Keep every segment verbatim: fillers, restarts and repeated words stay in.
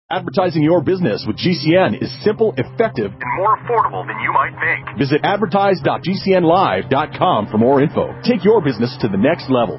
Advertising your business with G C N is simple, effective, and more affordable than you might think. Visit advertise dot g c n live dot com for more info. Take your business to the next level.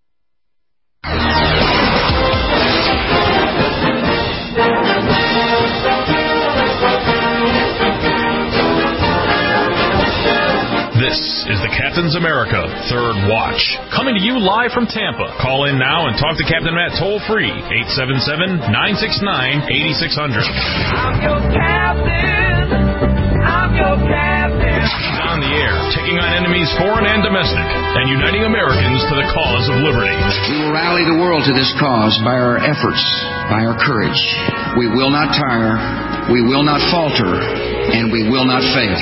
This is the Captain's America Third Watch, coming to you live from Tampa. Call in now and talk to Captain Matt toll-free, eight seven seven, nine six nine, eight six zero zero. I'm your captain. I'm your captain. On the air, taking on enemies foreign and domestic, and uniting Americans to the cause of liberty. We will rally the world to this cause by our efforts, by our courage. We will not tire, we will not falter, and we will not fail.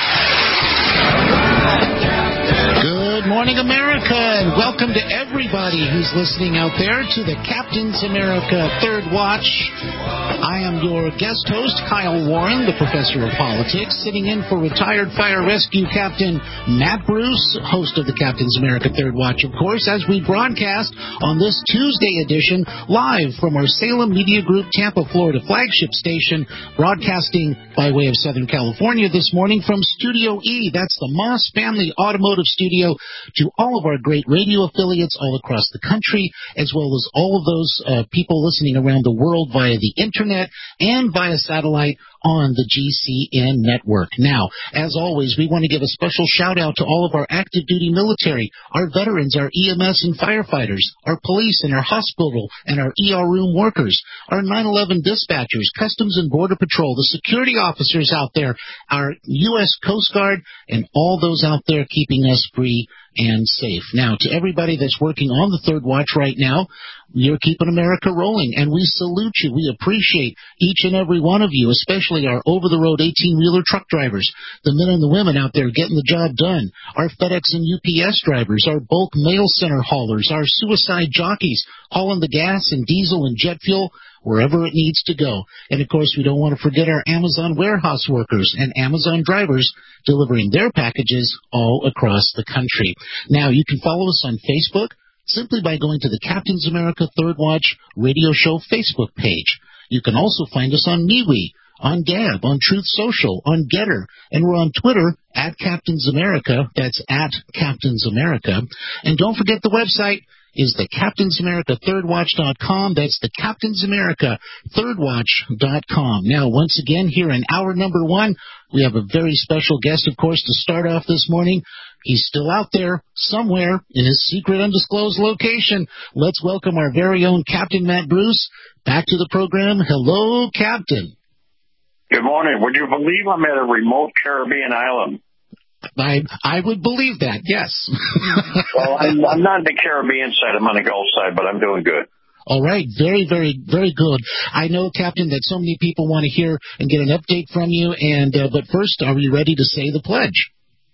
Good morning, America, and welcome to everybody who's listening out there to the Captain's America Third Watch. I am your guest host, Kyle Warren, the professor of politics, sitting in for retired fire rescue captain Matt Bruce, host of the Captain's America Third Watch, of course, as we broadcast on this Tuesday edition live from our Salem Media Group Tampa, Florida flagship station, broadcasting by way of Southern California this morning from Studio E. That's the Moss Family Automotive Studio, to all of our great radio affiliates all across the country, as well as all of those uh, people listening around the world via the internet and via satellite on the G C N network. Now, as always, we want to give a special shout-out to all of our active duty military, our veterans, our E M S and firefighters, our police and our hospital and our E R room workers, our nine eleven dispatchers, Customs and Border Patrol, the security officers out there, our U S Coast Guard, and all those out there keeping us free and safe. Now, to everybody that's working on the Third Watch right now, you're keeping America rolling, and we salute you. We appreciate each and every one of you, especially our over-the-road eighteen-wheeler truck drivers, the men and the women out there getting the job done, our FedEx and U P S drivers, our bulk mail center haulers, our suicide jockeys hauling the gas and diesel and jet fuel wherever it needs to go. And, of course, we don't want to forget our Amazon warehouse workers and Amazon drivers delivering their packages all across the country. Now, you can follow us on Facebook simply by going to the Captain's America Third Watch Radio Show Facebook page. You can also find us on MeWe, on Gab, on Truth Social, on Getter, and we're on Twitter at Captain's America. That's at Captain's America. And don't forget the website is the Captain's America Third Watch dot com. That's the Captain's America Third Watch dot com. Now, once again, here in hour number one, we have a very special guest, of course, to start off this morning. He's still out there somewhere in his secret undisclosed location. Let's welcome our very own Captain Matt Bruce back to the program. Hello, Captain. Good morning. Would you believe I'm at a remote Caribbean island? I I would believe that, yes. Well, I'm, I'm not on the Caribbean side. I'm on the Gulf side, but I'm doing good. All right. Very, very, very good. I know, Captain, that so many people want to hear and get an update from you. And uh, but first, are we ready to say the pledge?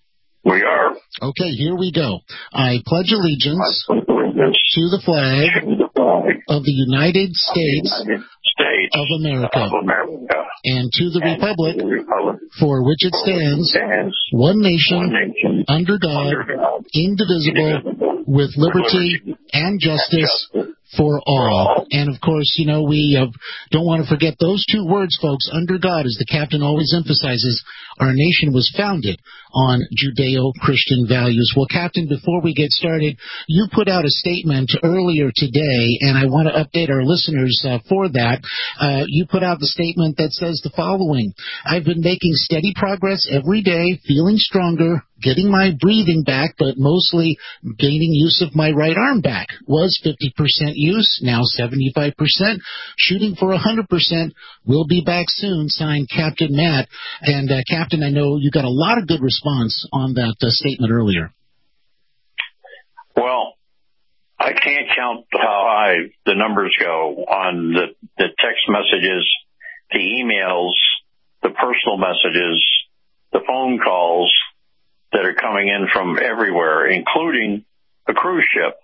We are. Okay, here we go. I pledge allegiance to the flag of the United States States of America, of America, and to the and republic, to the republic for which it stands, stands one nation, one nation under God, under God, indivisible, indivisible, with liberty liberty and justice and justice for all. for all. And, of course, you know, we uh, don't want to forget those two words, folks, under God, as the captain always emphasizes. Our nation was founded on Judeo-Christian values. Well, Captain, before we get started, you put out a statement earlier today, and I want to update our listeners uh, for that. Uh, you put out the statement that says the following: I've been making steady progress every day, feeling stronger, getting my breathing back, but mostly gaining use of my right arm back. Was fifty percent use, now seventy-five percent, shooting for one hundred percent. We'll be back soon, signed Captain Matt. And, uh, Captain, I know you got a lot of good response on that uh, statement earlier. Well, I can't count how high the numbers go on the, the text messages, the emails, the personal messages, the phone calls that are coming in from everywhere, including a cruise ship.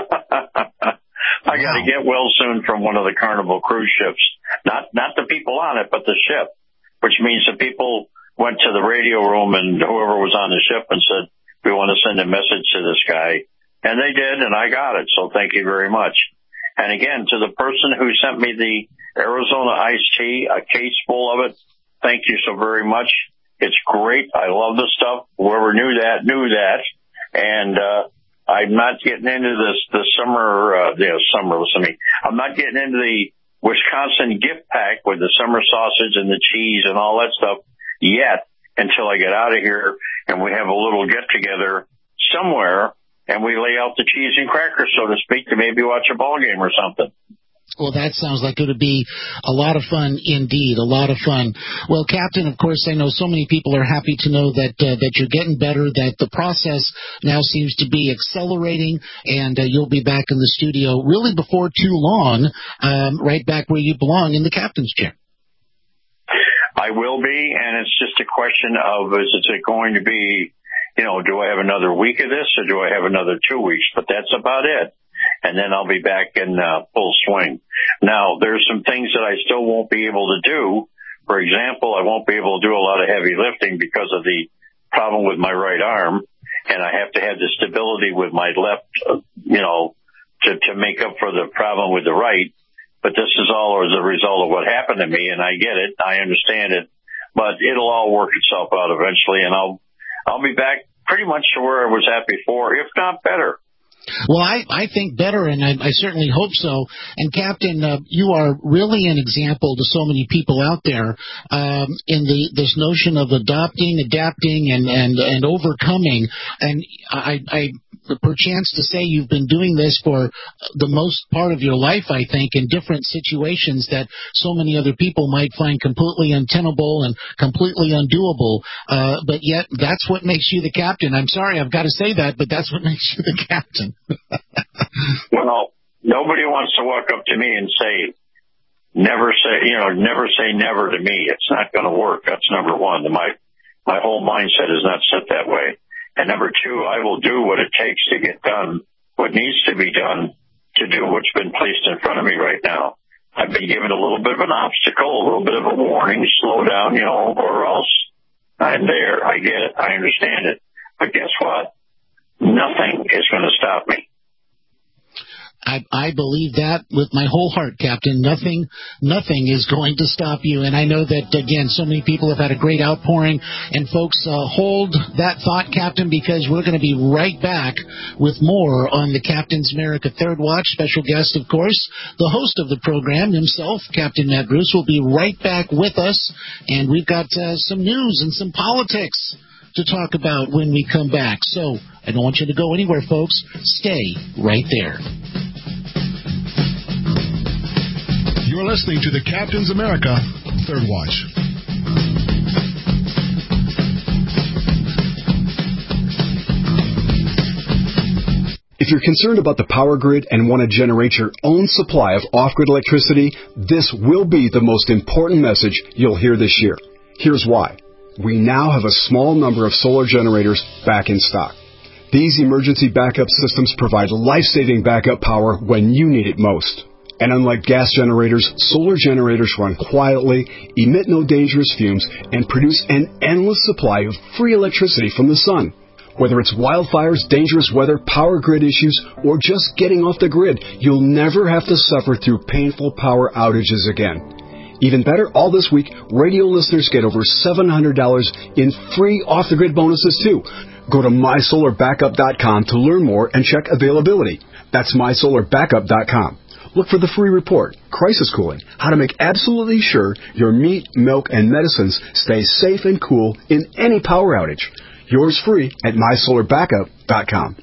I got to get well soon from one of the Carnival cruise ships. Not not the people on it, but the ship, which means the people went to the radio room and whoever was on the ship and said, we want to send a message to this guy. And they did, and I got it. So thank you very much. And again, to the person who sent me the Arizona iced tea, a case full of it. Thank you so very much. It's great. I love the stuff. Whoever knew that, knew that. And, uh, I'm not getting into this, the summer, uh, you know, summer, listen to me. I'm not getting into the Wisconsin gift pack with the summer sausage and the cheese and all that stuff yet until I get out of here and we have a little get together somewhere and we lay out the cheese and crackers, so to speak, to maybe watch a ball game or something. Well, that sounds like it would be a lot of fun indeed, a lot of fun. Well, Captain, of course, I know so many people are happy to know that uh, that you're getting better, that the process now seems to be accelerating, and uh, you'll be back in the studio really before too long, um, right back where you belong in the captain's chair. I will be, and it's just a question of, is it going to be, you know, do I have another week of this or do I have another two weeks? But that's about it. And then I'll be back in uh, full swing. Now, there's some things that I still won't be able to do. For example, I won't be able to do a lot of heavy lifting because of the problem with my right arm, and I have to have the stability with my left, uh, you know, to, to make up for the problem with the right. But this is all as a result of what happened to me, and I get it. I understand it. But it'll all work itself out eventually, and I'll I'll be back pretty much to where I was at before, if not better. Well, I, I think better, and I, I certainly hope so. And, Captain, uh, you are really an example to so many people out there um, in the this notion of adopting, adapting, and, and, and overcoming. And I, I perchance to say you've been doing this for the most part of your life, I think, in different situations that so many other people might find completely untenable and completely undoable. Uh, but yet that's what makes you the captain. I'm sorry, I've got to say that, but that's what makes you the captain. Well, nobody wants to walk up to me and say, never say, you know, never say never to me. It's not going to work. That's number one. My, my whole mindset is not set that way. And number two, I will do what it takes to get done what needs to be done to do what's been placed in front of me right now. I've been given a little bit of an obstacle, a little bit of a warning, slow down, you know, or else I'm there. I get it. I understand it. But guess what? Nothing is going to stop me. I, I believe that with my whole heart, Captain. Nothing, nothing is going to stop you. And I know that, again, so many people have had a great outpouring. And, folks, uh, hold that thought, Captain, because we're going to be right back with more on the Captain's America Third Watch. Special guest, of course, the host of the program himself, Captain Matt Bruce, will be right back with us. And we've got uh, some news and some politics to talk about when we come back. So I don't want you to go anywhere, folks. Stay right there. You're listening to the Captain's America Third Watch. If you're concerned about the power grid and want to generate your own supply of off-grid electricity, this will be the most important message you'll hear this year. Here's why. We now have a small number of solar generators back in stock. These emergency backup systems provide life-saving backup power when you need it most. And unlike gas generators, solar generators run quietly, emit no dangerous fumes, and produce an endless supply of free electricity from the sun. Whether it's wildfires, dangerous weather, power grid issues, or just getting off the grid, you'll never have to suffer through painful power outages again. Even better, all this week, radio listeners get over seven hundred dollars in free off-the-grid bonuses, too. Go to my solar backup dot com to learn more and check availability. That's my solar backup dot com. Look for the free report, Crisis Cooling, how to make absolutely sure your meat, milk, and medicines stay safe and cool in any power outage. Yours free at my solar backup dot com.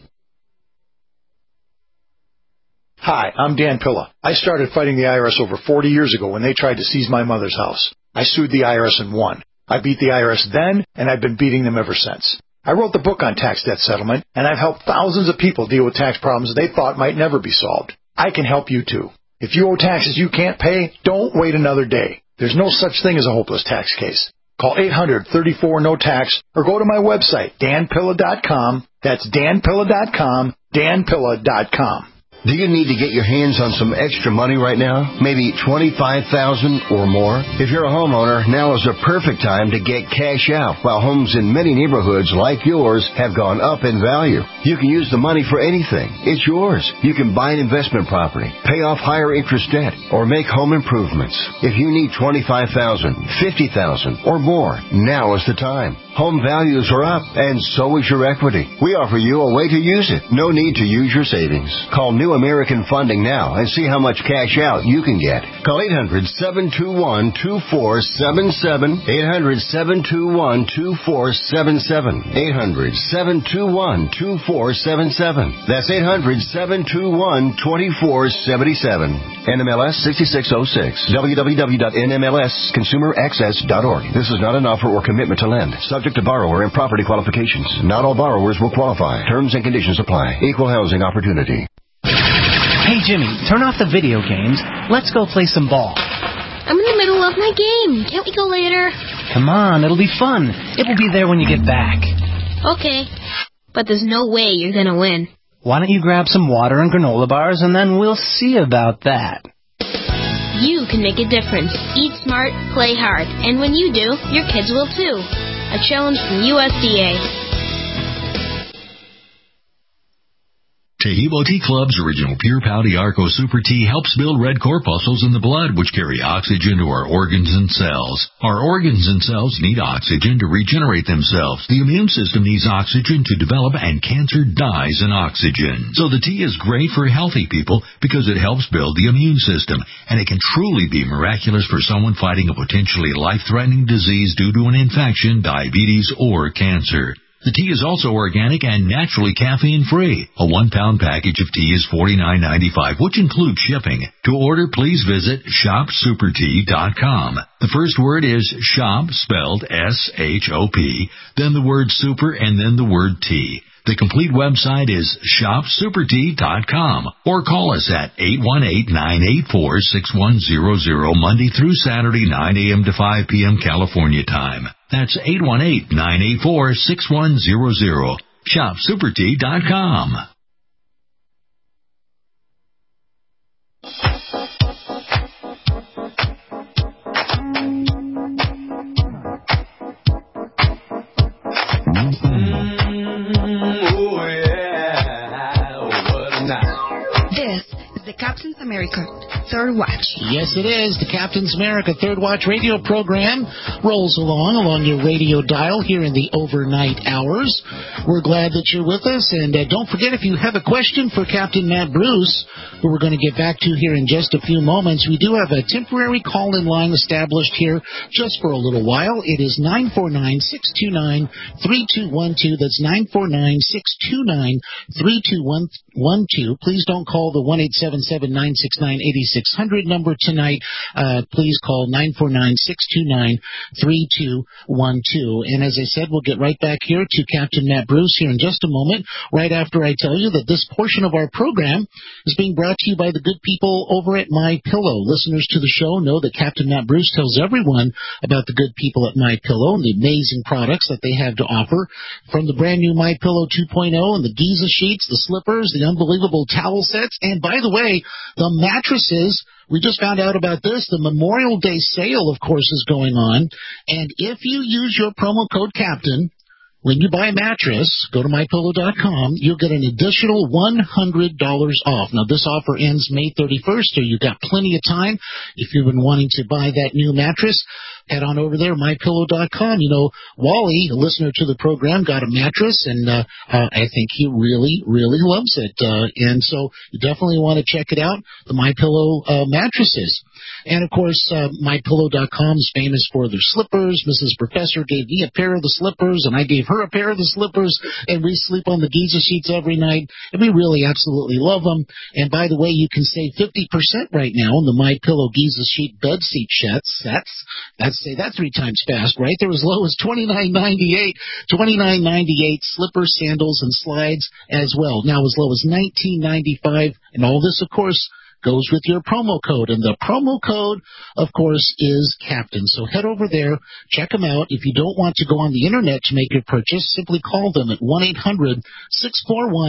Hi, I'm Dan Pilla. I started fighting the I R S over forty years ago when they tried to seize my mother's house. I sued the I R S and won. I beat the I R S then, and I've been beating them ever since. I wrote the book on tax debt settlement, and I've helped thousands of people deal with tax problems they thought might never be solved. I can help you, too. If you owe taxes you can't pay, don't wait another day. There's no such thing as a hopeless tax case. Call eight hundred, thirty-four, no tax or go to my website, dan pilla dot com. That's dan pilla dot com, dan pilla dot com. Do you need to get your hands on some extra money right now? Maybe twenty-five thousand dollars or more? If you're a homeowner, now is the perfect time to get cash out while homes in many neighborhoods like yours have gone up in value. You can use the money for anything. It's yours. You can buy an investment property, pay off higher interest debt, or make home improvements. If you need twenty-five thousand dollars, fifty thousand dollars or more, now is the time. Home values are up, and so is your equity. We offer you a way to use it. No need to use your savings. Call New American Funding now and see how much cash out you can get. Call eight hundred, seven two one, two four seven seven, eight hundred, seven two one, two four seven seven, eight hundred, seven two one, two four seven seven. That's eight hundred, seven two one, two four seven seven. N M L S sixty-six oh six. w w w dot n m l s consumer access dot org. This is not an offer or commitment to lend. Subject to borrower and property qualifications. Not all borrowers will qualify. Terms and conditions apply. Equal housing opportunity. Hey, Jimmy, turn off the video games. Let's go play some ball. I'm in the middle of my game. Can't we go later? Come on, it'll be fun. It will be there when you get back. Okay. But there's no way you're going to win. Why don't you grab some water and granola bars, and then we'll see about that. You can make a difference. Eat smart, play hard. And when you do, your kids will too. A challenge from U S D A. Tahibo Tea Club's original Pure Pau Arco Super Tea helps build red corpuscles in the blood, which carry oxygen to our organs and cells. Our organs and cells need oxygen to regenerate themselves. The immune system needs oxygen to develop, and cancer dies in oxygen. So the tea is great for healthy people because it helps build the immune system, and it can truly be miraculous for someone fighting a potentially life-threatening disease due to an infection, diabetes, or cancer. The tea is also organic and naturally caffeine-free. A one-pound package of tea is forty-nine ninety-five, which includes shipping. To order, please visit shop super tea dot com. The first word is shop, spelled S H O P, then the word super, and then the word tea. The complete website is shop super tea dot com, or call us at eight one eight, nine eight four, six one zero zero Monday through Saturday, nine a.m. to five p.m. California time. That's eight one eight, nine eight four, six one zero zero. shop super tea dot com. Captain's America Third Watch. Yes, it is. The Captain's America Third Watch radio program rolls along along your radio dial here in the overnight hours. We're glad that you're with us, and uh, don't forget, if you have a question for Captain Matt Bruce, who we're going to get back to here in just a few moments, we do have a temporary call-in line established here just for a little while. It is nine four nine, six two nine, three two one two. That's nine four nine, six two nine, three two one two. Please don't call the one eight seven seven, nine six nine, eight six zero zero number tonight. Uh, please call nine four nine, six two nine, three two one two. And as I said, we'll get right back here to Captain Matt Bruce here in just a moment, right after I tell you that this portion of our program is being brought to you by the good people over at MyPillow. Listeners to the show know that Captain Matt Bruce tells everyone about the good people at MyPillow and the amazing products that they have to offer, from the brand new MyPillow two point oh and the Giza sheets, the slippers, the unbelievable towel sets, and by the way, the mattresses. We just found out about this. The Memorial Day sale, of course, is going on. And if you use your promo code CAPTAIN, when you buy a mattress, go to my pillow dot com, you'll get an additional one hundred dollars off. Now, this offer ends May thirty-first, so you've got plenty of time. If you've been wanting to buy that new mattress, head on over there, my pillow dot com. You know, Wally, a listener to the program, got a mattress, and uh, uh, I think he really, really loves it. Uh, and so you definitely want to check it out, the MyPillow uh, mattresses. And, of course, uh, my pillow dot com is famous for their slippers. Missus Professor gave me a pair of the slippers, and I gave her a pair of the slippers, and we sleep on the Giza sheets every night, and we really absolutely love them. And, by the way, you can save fifty percent right now on the MyPillow Giza sheet bed seat sets. That's say that three times fast, right? They're as low as twenty-nine ninety-eight, twenty-nine ninety-eight, slippers, sandals, and slides as well. Now as low as nineteen ninety-five, and all this, of course, goes with your promo code. And the promo code, of course, is CAPTAIN. So head over there, check them out. If you don't want to go on the internet to make your purchase, simply call them at one eight hundred, six four one,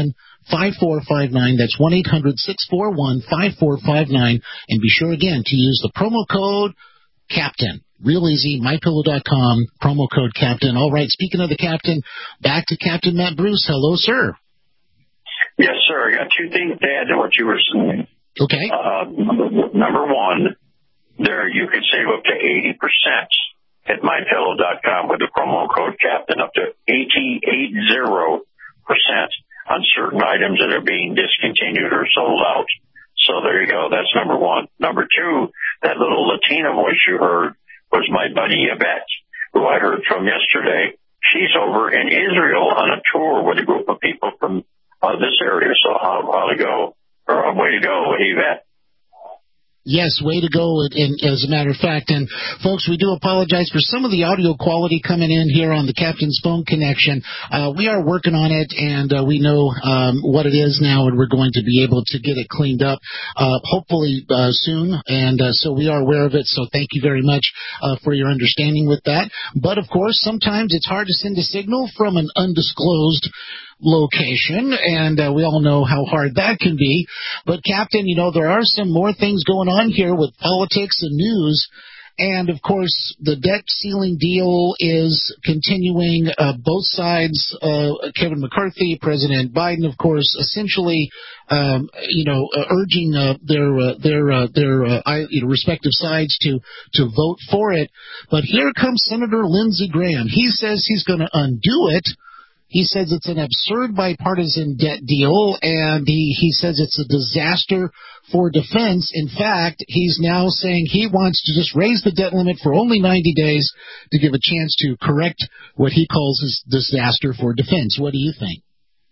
five four five nine. That's one eight hundred six four one five four five nine. And be sure, again, to use the promo code CAPTAIN. Real easy, my pillow dot com, promo code CAPTAIN. All right, speaking of the Captain, back to Captain Matt Bruce. Hello, sir. Yes, sir. I got two things to add to what you were saying. Okay. Uh, number one, there you can save up to eighty percent at my pillow dot com with the promo code CAPTAIN, up to eighty percent on certain items that are being discontinued or sold out. So there you go. That's number one. Number two, that little Latina voice you heard was my buddy Yvette, who I heard from yesterday. She's over in Israel on a tour with a group of people from uh, this area. So how, how to go, or a way to go, Yvette. Yes, way to go, and as a matter of fact. And, folks, we do apologize for some of the audio quality coming in here on the Captain's phone connection. Uh, we are working on it, and uh, we know um, what it is now, and we're going to be able to get it cleaned up, uh, hopefully uh, soon. And uh, so we are aware of it, so thank you very much uh, for your understanding with that. But, of course, sometimes it's hard to send a signal from an undisclosed location, and uh, we all know how hard that can be. But, Captain, you know, there are some more things going on here with politics and news. And, of course, the debt ceiling deal is continuing. Uh, both sides, uh, Kevin McCarthy, President Biden, of course, essentially, um, you know, uh, urging uh, their uh, their uh, their uh, you know, respective sides to to vote for it. But here comes Senator Lindsey Graham. He says he's going to undo it. He says it's an absurd bipartisan debt deal, and he, he says it's a disaster for defense. In fact, he's now saying he wants to just raise the debt limit for only ninety days to give a chance to correct what he calls his disaster for defense. What do you think?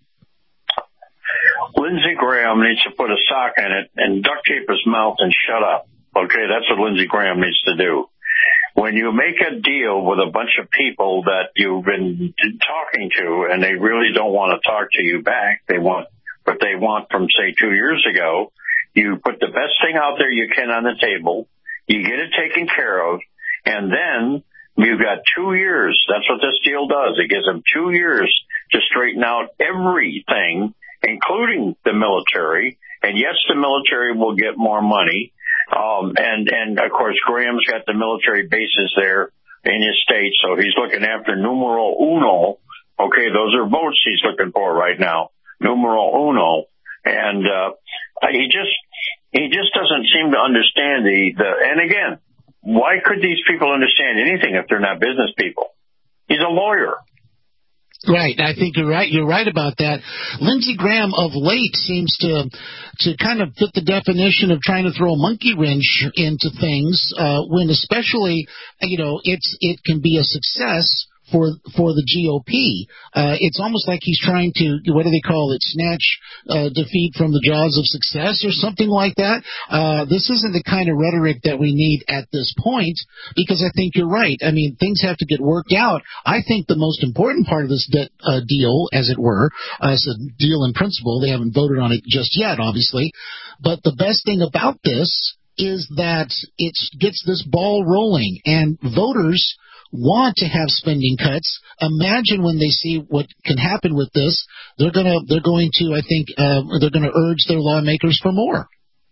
Lindsey Graham needs to put a sock in it and duct tape his mouth and shut up. Okay, that's what Lindsey Graham needs to do. When you make a deal with a bunch of people that you've been talking to and they really don't want to talk to you back, they want what they want from, say, two years ago, you put the best thing out there you can on the table, you get it taken care of, and then you've got two years. That's what this deal does. It gives them two years to straighten out everything, including the military. And yes, the military will get more money. Um, and, and of course, Graham's got the military bases there in his state, so he's looking after numero uno. Okay, those are votes he's looking for right now. Numero uno. And, uh, he just, he just doesn't seem to understand the, the, and again, why could these people understand anything if they're not business people? He's a lawyer. Right. I think you're right. You're right about that. Lindsey Graham of late seems to to kind of fit the definition of trying to throw a monkey wrench into things, uh, when especially, you know, it's it can be a success for for the G O P. Uh, it's almost like he's trying to, what do they call it, snatch uh, defeat from the jaws of success or something like that. Uh, this isn't the kind of rhetoric that we need at this point, because I think you're right. I mean, things have to get worked out. I think the most important part of this debt uh, deal, as it were, uh, it's a deal in principle. They haven't voted on it just yet, obviously. But the best thing about this is that it gets this ball rolling, and voters want to have spending cuts. Imagine when they see what can happen with this, they're gonna they're going to I think uh, they're going to urge their lawmakers for more.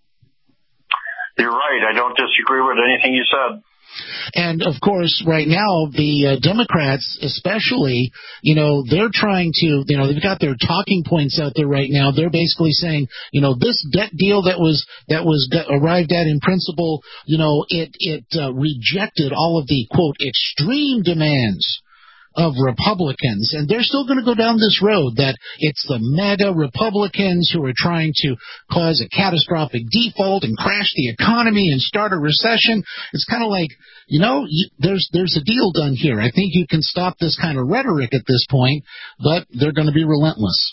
You're right. I don't disagree with anything you said. And, of course, right now, the uh, Democrats especially, you know, they're trying to, you know, they've got their talking points out there right now. They're basically saying, you know, this debt deal that was that was arrived at in principle, you know, it, it uh, rejected all of the, quote, extreme demands of Republicans, and they're still going to go down this road that it's the MAGA Republicans who are trying to cause a catastrophic default and crash the economy and start a recession. It's kind of like, you know, you, there's there's a deal done here. I think you can stop this kind of rhetoric at this point, but they're going to be relentless.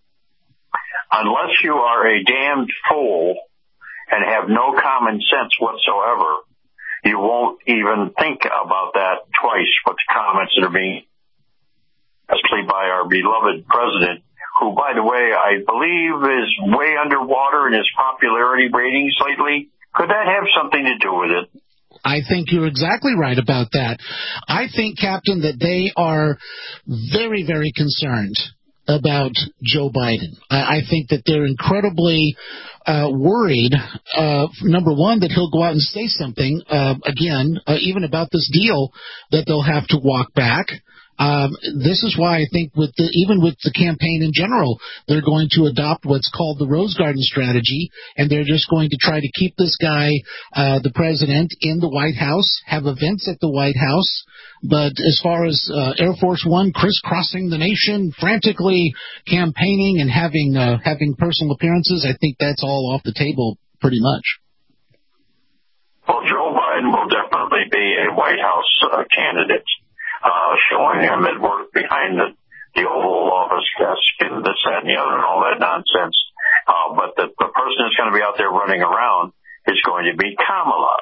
Unless you are a damned fool and have no common sense whatsoever, you won't even think about that twice with the comments that are being, especially by our beloved president, who, by the way, I believe is way underwater in his popularity ratings lately. Could that have something to do with it? I think you're exactly right about that. I think, Captain, that they are very, very concerned about Joe Biden. I, I think that they're incredibly uh, worried, uh, number one, that he'll go out and say something, uh, again, uh, even about this deal, that they'll have to walk back. Um, this is why I think with the, even with the campaign in general, they're going to adopt what's called the Rose Garden strategy, and they're just going to try to keep this guy, uh, the president, in the White House, have events at the White House. But as far as uh, Air Force One crisscrossing the nation, frantically campaigning and having uh, having personal appearances, I think that's all off the table pretty much. Well, Joe Biden will definitely be a White House uh, candidate. Uh, showing him at work behind the, the Oval Office desk and this, that, and the other and all that nonsense. Uh, but the, the person that's going to be out there running around is going to be Kamala.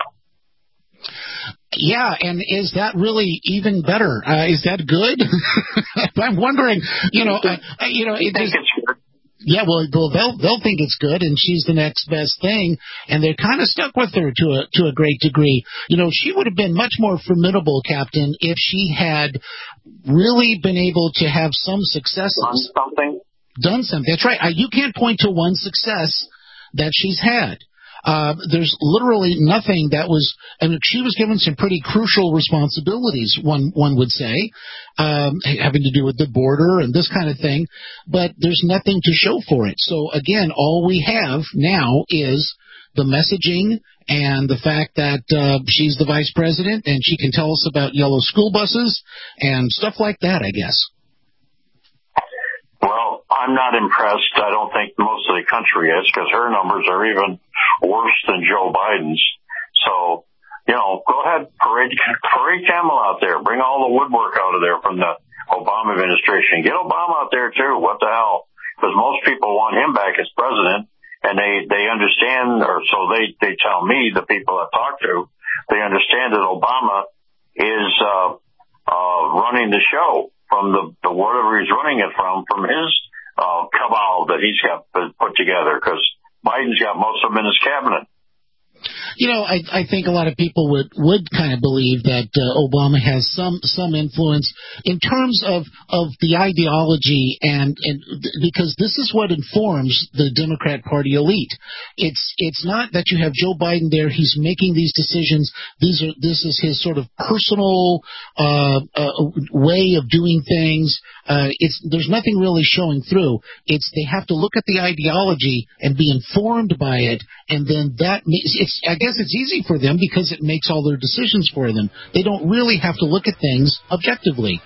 Yeah, and is that really even better? Uh, is that good? I'm wondering, you know, uh, you know, it just, yeah, well, they'll they'll think it's good, and she's the next best thing, and they're kind of stuck with her to a to a great degree. You know, she would have been much more formidable, Captain, if she had really been able to have some successes. Done something. Done something. That's right. I, you can't point to one success that she's had. Uh, there's literally nothing that was, I mean, she was given some pretty crucial responsibilities, one, one would say, um, having to do with the border and this kind of thing, but there's nothing to show for it. So again, all we have now is the messaging and the fact that, uh, she's the vice president and she can tell us about yellow school buses and stuff like that, I guess. Well, I'm not impressed. I don't think most of the country is, because her numbers are even worse than Joe Biden's. So, you know, go ahead, parade, parade Kamala out there. Bring all the woodwork out of there from the Obama administration. Get Obama out there, too. What the hell? Because most people want him back as president, and they, they understand, or so they, they tell me, the people I talk to, they understand that Obama is uh, uh, running the show from the, the whatever he's running it from, from his uh, cabal that he's got put together, because Biden's got most of them in his cabinet. You know, I, I think a lot of people would, would kind of believe that uh, Obama has some some influence in terms of, of the ideology, and, and because this is what informs the Democrat Party elite. It's it's not that you have Joe Biden there; he's making these decisions. These are this is his sort of personal uh, uh, way of doing things. Uh, it's there's nothing really showing through. It's they have to look at the ideology and be informed by it, and then that makes it's. I guess it's easy for them because it makes all their decisions for them. They don't really have to look at things objectively.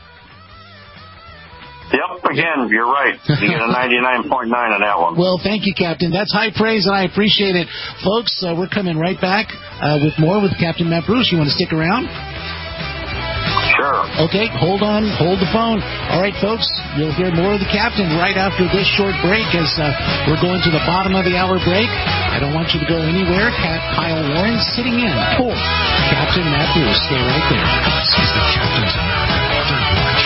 Yep, again, you're right. You get a ninety-nine point nine on that one. Well, thank you, Captain. That's high praise, and I appreciate it. Folks, uh, we're coming right back uh, with more with Captain Matt Bruce. You want to stick around? Sure. Okay, hold on, hold the phone. All right, folks, you'll hear more of the Captain right after this short break as uh, we're going to the bottom of the hour break. I don't want you to go anywhere. Cat Kyle Warren sitting in for Captain Matt Bruce. Stay right there. This is the Captain's America Third Watch.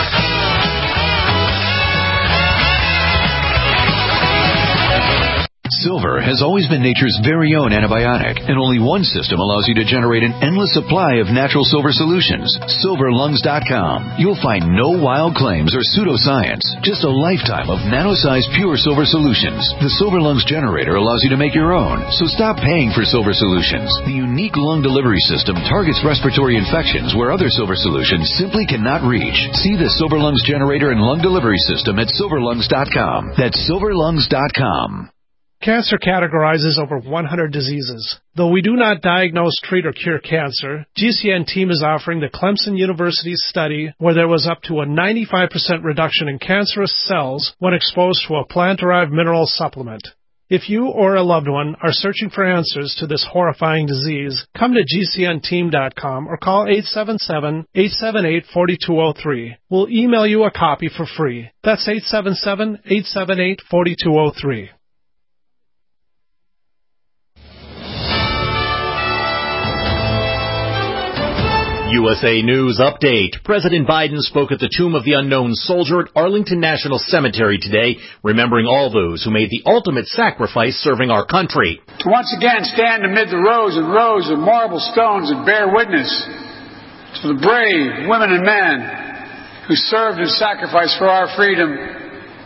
Silver has always been nature's very own antibiotic, and only one system allows you to generate an endless supply of natural silver solutions. silver lungs dot com. You'll find no wild claims or pseudoscience, just a lifetime of nano-sized pure silver solutions. The Silver Lungs generator allows you to make your own, so stop paying for silver solutions. The unique lung delivery system targets respiratory infections where other silver solutions simply cannot reach. See the Silver Lungs generator and lung delivery system at silver lungs dot com. That's silver lungs dot com. Cancer categorizes over one hundred diseases. Though we do not diagnose, treat, or cure cancer, G C N team is offering the Clemson University study where there was up to a ninety-five percent reduction in cancerous cells when exposed to a plant-derived mineral supplement. If you or a loved one are searching for answers to this horrifying disease, come to G C N team dot com or call eight seven seven, eight seven eight, four two zero three. We'll email you a copy for free. That's eight seven seven, eight seven eight, four two zero three. U S A News Update. President Biden spoke at the Tomb of the Unknown Soldier at Arlington National Cemetery today, remembering all those who made the ultimate sacrifice serving our country. To once again stand amid the rows and rows of marble stones and bear witness to the brave women and men who served and sacrificed for our freedom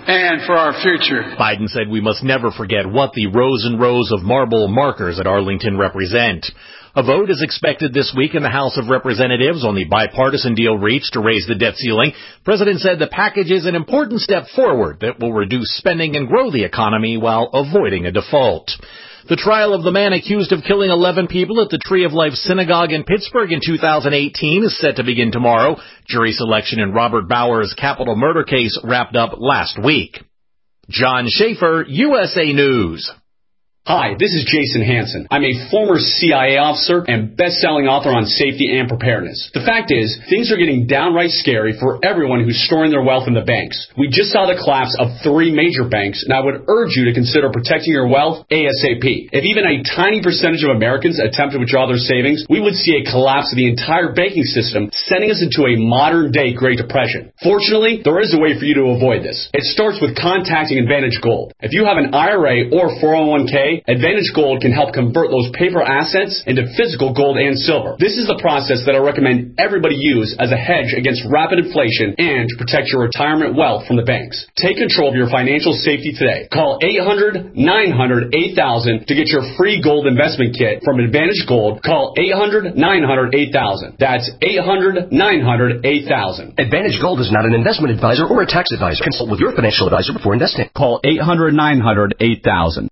and for our future. Biden said we must never forget what the rows and rows of marble markers at Arlington represent. A vote is expected this week in the House of Representatives on the bipartisan deal reached to raise the debt ceiling. The president said the package is an important step forward that will reduce spending and grow the economy while avoiding a default. The trial of the man accused of killing eleven people at the Tree of Life Synagogue in Pittsburgh in two thousand eighteen is set to begin tomorrow. Jury selection in Robert Bauer's capital murder case wrapped up last week. John Schaefer, U S A News. Hi, this is Jason Hansen. I'm a former C I A officer and best-selling author on safety and preparedness. The fact is, things are getting downright scary for everyone who's storing their wealth in the banks. We just saw the collapse of three major banks, and I would urge you to consider protecting your wealth ASAP. If even a tiny percentage of Americans attempt to withdraw their savings, we would see a collapse of the entire banking system, sending us into a modern-day Great Depression. Fortunately, there is a way for you to avoid this. It starts with contacting Advantage Gold. If you have an I R A or four oh one k, Advantage Gold can help convert those paper assets into physical gold and silver. This is the process that I recommend everybody use as a hedge against rapid inflation and to protect your retirement wealth from the banks. Take control of your financial safety today. Call eight hundred, nine hundred, eight thousand to get your free gold investment kit from Advantage Gold. Call eight hundred, nine hundred, eight thousand. That's eight hundred, nine hundred, eight thousand. Advantage Gold is not an investment advisor or a tax advisor. Consult with your financial advisor before investing. Call eight hundred, nine hundred, eight thousand.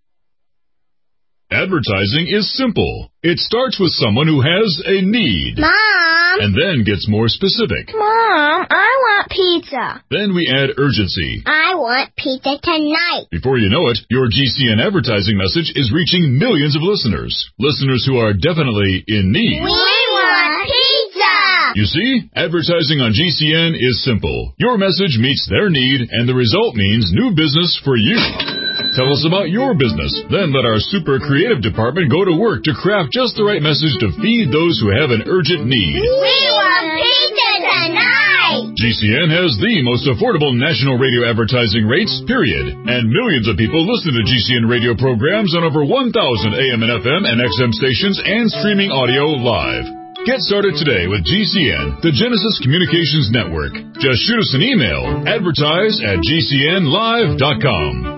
Advertising is simple. It starts with someone who has a need. Mom! And then gets more specific. Mom, I want pizza. Then we add urgency. I want pizza tonight. Before you know it, your G C N advertising message is reaching millions of listeners. Listeners who are definitely in need. We want pizza! You see, advertising on G C N is simple. Your message meets their need, and the result means new business for you. Tell us about your business. Then let our super creative department go to work to craft just the right message to feed those who have an urgent need. We want pizza tonight! G C N has the most affordable national radio advertising rates, period. And millions of people listen to G C N radio programs on over one thousand A M and F M and X M stations and streaming audio live. Get started today with G C N, the Genesis Communications Network. Just shoot us an email, advertise at G C N live dot com.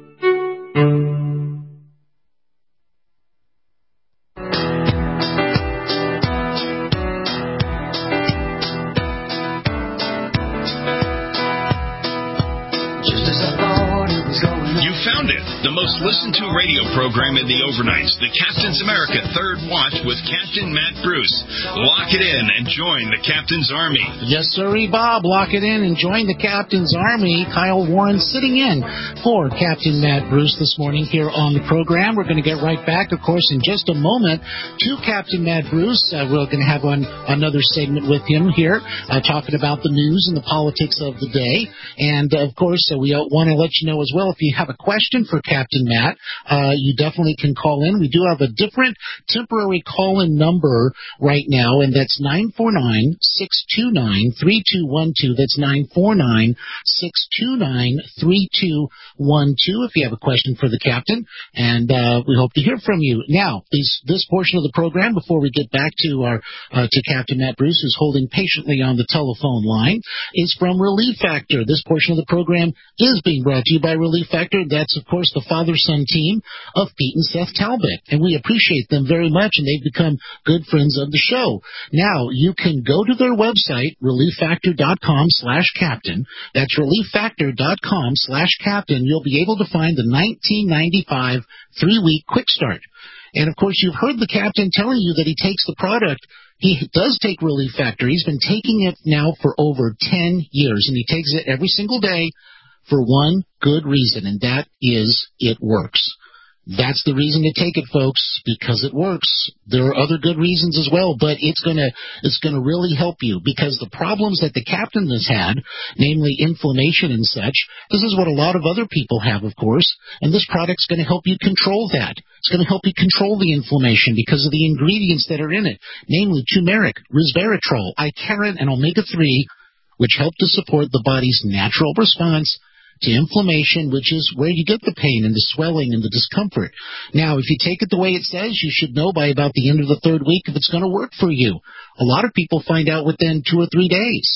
Listen to radio program in the overnights, the Captain's America Third Watch with Captain Matt Bruce. Lock it in and join the Captain's Army. Yes, sirree, Bob. Lock it in and join the Captain's Army. Kyle Warren sitting in for Captain Matt Bruce this morning here on the program. We're going to get right back, of course, in just a moment to Captain Matt Bruce. Uh, we're going to have on another segment with him here, uh, talking about the news and the politics of the day. And, uh, of course, uh, we want to let you know as well, if you have a question for Captain Matt, uh, you definitely can call in. We do have a different temporary call-in number right now, and that's nine four nine, six two nine, three two one two. That's nine four nine, six two nine, three two one two if you have a question for the captain, and uh, we hope to hear from you. Now, this, this portion of the program, before we get back to our uh, to Captain Matt Bruce, who's holding patiently on the telephone line, is from Relief Factor. This portion of the program is being brought to you by Relief Factor. That's, of course, the father-son team of Pete and Seth Talbot, and we appreciate them very much, and they've become good friends of the show. Now, you can go to their website, relief factor dot com slash captain. That's relief factor dot com slash captain. You'll be able to find the nineteen ninety-five three-week quick start. And, of course, you've heard the captain telling you that he takes the product. He does take Relief Factor. He's been taking it now for over ten years, and he takes it every single day for one good reason, and that is it works. That's the reason to take it, folks, because it works. There are other good reasons as well, but it's gonna it's gonna really help you, because the problems that the captain has had, namely inflammation and such, this is what a lot of other people have, of course, and this product's going to help you control that. It's going to help you control the inflammation because of the ingredients that are in it, namely turmeric, resveratrol, icariin, and omega three, which help to support the body's natural response to inflammation, which is where you get the pain and the swelling and the discomfort. Now, if you take it the way it says, you should know by about the end of the third week if it's going to work for you. A lot of people find out within two or three days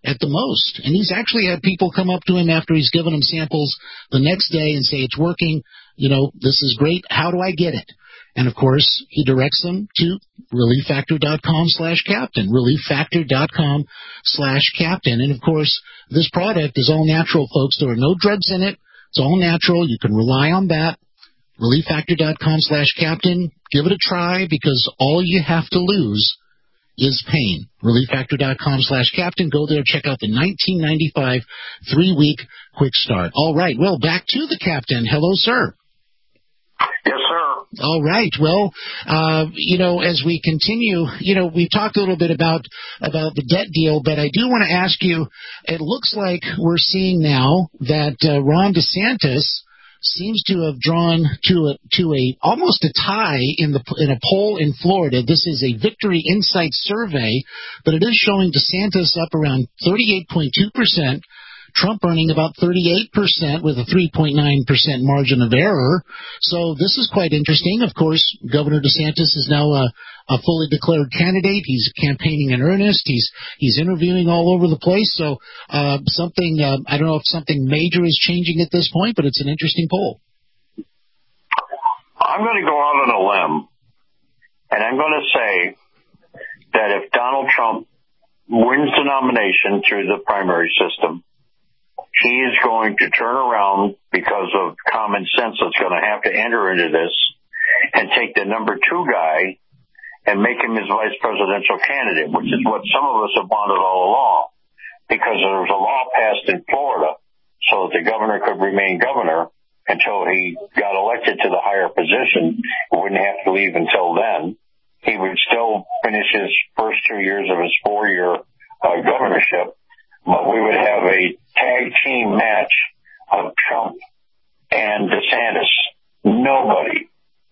at the most. And he's actually had people come up to him after he's given them samples the next day and say, it's working, you know, this is great, how do I get it? And, of course, he directs them to relieffactor.com slash captain, relieffactor.com slash captain. And, of course, this product is all natural, folks. There are no drugs in it. It's all natural. You can rely on that. relieffactor.com slash captain. Give it a try, because all you have to lose is pain. relieffactor.com slash captain. Go there, check out the nineteen ninety-five three-week quick start. All right, well, back to the captain. Hello, sir. Yes, sir. All right. Well, uh, you know, as we continue, you know, we've talked a little bit about about the debt deal, but I do want to ask you, it looks like we're seeing now that uh, Ron DeSantis seems to have drawn to a to a almost a tie in the in a poll in Florida. This is a Victory Insight survey, but it is showing DeSantis up around thirty-eight point two percent, Trump earning about thirty-eight percent with a three point nine percent margin of error. So this is quite interesting. Of course, Governor DeSantis is now a, a fully declared candidate. He's campaigning in earnest. He's he's interviewing all over the place. So uh, something, uh, I don't know if something major is changing at this point, but it's an interesting poll. I'm going to go out on a limb, and I'm going to say that if Donald Trump wins the nomination through the primary system, he is going to turn around, because of common sense that's going to have to enter into this, and take the number two guy and make him his vice presidential candidate, which is what some of us have wanted all along, because there was a law passed in Florida so that the governor could remain governor until he got elected to the higher position. He wouldn't have to leave until then. He would still finish his first two years of his four-year uh, governorship, but we would have a tag team match of Trump and DeSantis. Nobody,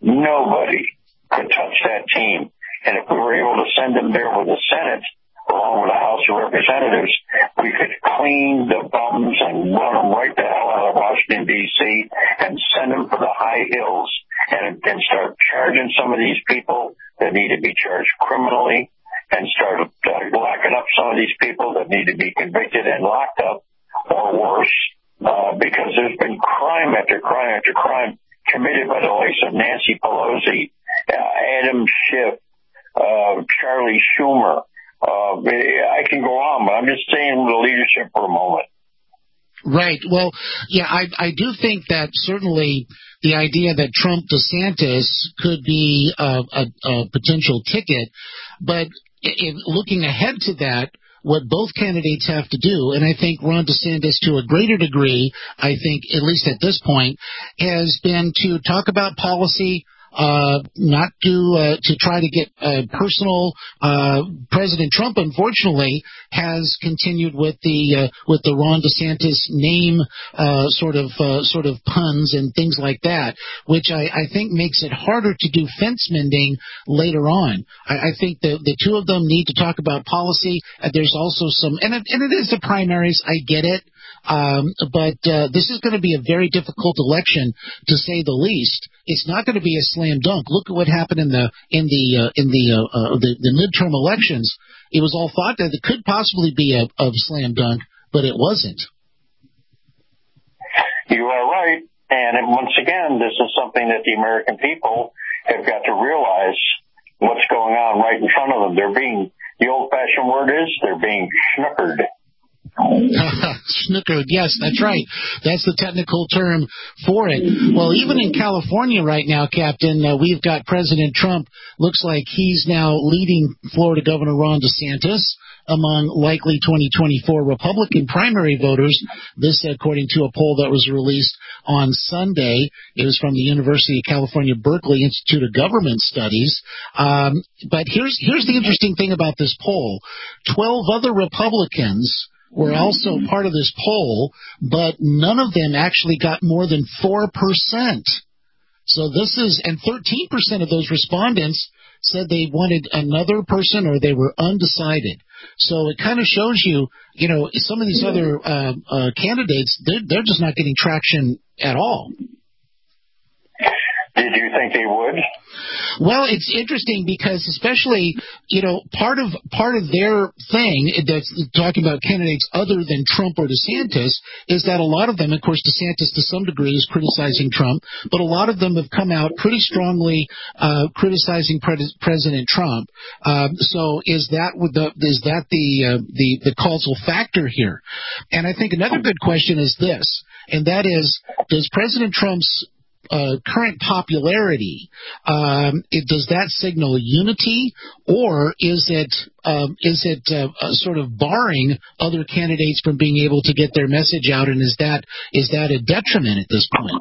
nobody could touch that team. And if we were able to send them there with the Senate, along with the House of Representatives, we could clean the bums and run them right the hell out of Washington, D C, and send them for the high hills, and, and start charging some of these people that need to be charged criminally, and start uh, locking up some of these people that need to be convicted and locked up, or worse, uh, because there's been crime after crime after crime committed by the likes of Nancy Pelosi, uh, Adam Schiff, uh, Charlie Schumer. Uh, I can go on, but I'm just staying with the leadership for a moment. Right. Well, yeah, I, I do think that certainly the idea that Trump DeSantis could be a, a, a potential ticket, but in looking ahead to that, what both candidates have to do, and I think Ron DeSantis to a greater degree, I think at least at this point, has been to talk about policy, Uh, not to uh, to try to get uh, personal. Uh, President Trump, unfortunately, has continued with the uh, with the Ron DeSantis name uh, sort of uh, sort of puns and things like that, which I, I think makes it harder to do fence mending later on. I, I think the the two of them need to talk about policy. Uh, there's also some, and it, and it is the primaries. I get it. Um, but uh, this is going to be a very difficult election, to say the least. It's not going to be a slam dunk. Look at what happened in the in the uh, in the, uh, uh, the the midterm elections. It was all thought that it could possibly be a, a slam dunk, but it wasn't. You are right, and once again, this is something that the American people have got to realize what's going on right in front of them. They're being, the old-fashioned word is, they're being schnookered. Snookered, yes, that's right. That's the technical term for it. Well, even in California right now, Captain, uh, we've got President Trump. Looks like he's now leading Florida Governor Ron DeSantis among likely twenty twenty-four Republican primary voters. This, according to a poll that was released on Sunday. It was from the University of California, Berkeley Institute of Government Studies. Um, but here's here's the interesting thing about this poll. Twelve other Republicans were also part of this poll, but none of them actually got more than four percent. So this is, and thirteen percent of those respondents said they wanted another person or they were undecided. So it kind of shows you, you know, some of these other uh, uh, candidates, they're, they're just not getting traction at all. Did Did you think they would? Well, it's interesting because especially, you know, part of part of their thing that's talking about candidates other than Trump or DeSantis is that a lot of them, of course, DeSantis to some degree is criticizing Trump, but a lot of them have come out pretty strongly uh, criticizing pre- President Trump. Um, so is that with the is that the uh, the the causal factor here? And I think another good question is this, and that is, does President Trump's Uh, current popularity, um, it, does that signal unity, or is it um, is it uh, uh, sort of barring other candidates from being able to get their message out, and is that is that a detriment at this point?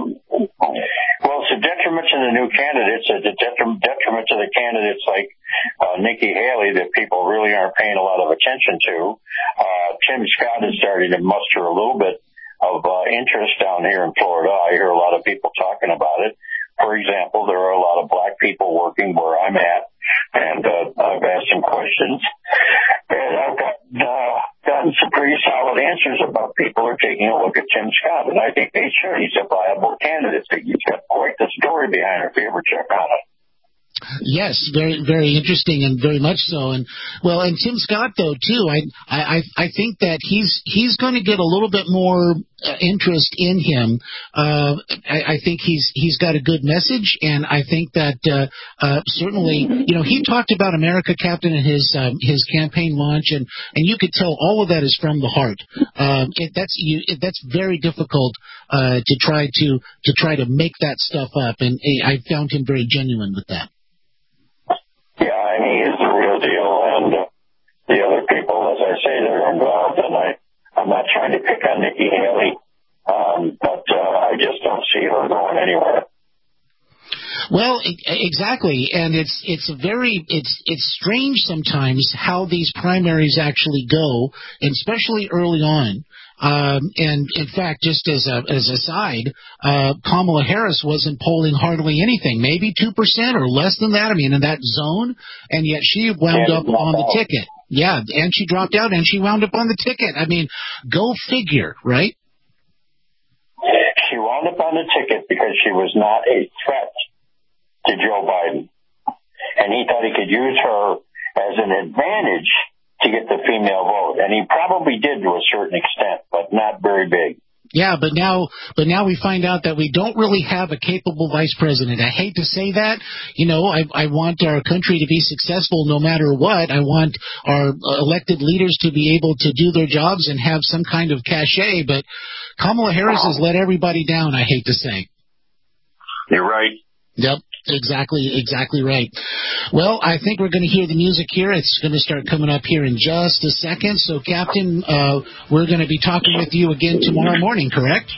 Well, it's a detriment to the new candidates. It's a detriment, detriment to the candidates like uh, Nikki Haley that people really aren't paying a lot of attention to. Uh, Tim Scott is starting to muster a little bit of uh, interest down here in Florida. I hear a lot of people talking about it. For example, there are a lot of black people working where I'm at, and uh, I've asked some questions, and I've got, uh, gotten some pretty solid answers about people are taking a look at Tim Scott, and I think they sure he's a viable candidate. He's got quite the story behind it if you ever check on it. Yes, very, very interesting, and very much so. And well, and Tim Scott though too. I, I, I think that he's he's going to get a little bit more uh, interest in him. Uh, I, I think he's he's got a good message, and I think that uh, uh, certainly, you know, he talked about America, Captain, in his um, his campaign launch, and, and you could tell all of that is from the heart. Um, it, that's you. It, that's very difficult uh, to try to to try to make that stuff up, and uh, I found him very genuine with that. Yeah, and he is the real deal, and uh, the other people, as I say, they're involved, and I, I'm not trying to pick on Nikki Haley, um, but uh, I just don't see her going anywhere. Well, exactly, and it's it's a very it's it's strange sometimes how these primaries actually go, and especially early on. Um, and in fact, just as a as a side, uh, Kamala Harris wasn't polling hardly anything, maybe two percent or less than that. I mean, in that zone, and yet she wound up on the ticket. Yeah, and she dropped out, and she wound up on the ticket. I mean, go figure, right? She wound up on the ticket because she was not a threat to Joe Biden, and he thought he could use her as an advantage to get the female vote, and he probably did to a certain extent, but not very big. Yeah, but now, but now we find out that we don't really have a capable vice president. I hate to say that. You know, I, I want our country to be successful no matter what. I want our elected leaders to be able to do their jobs and have some kind of cachet, but Kamala Harris has let everybody down, I hate to say. You're right. Yep. Exactly, exactly right. Well, I think we're going to hear the music here. It's going to start coming up here in just a second. So, Captain, uh, we're going to be talking with you again tomorrow morning, correct?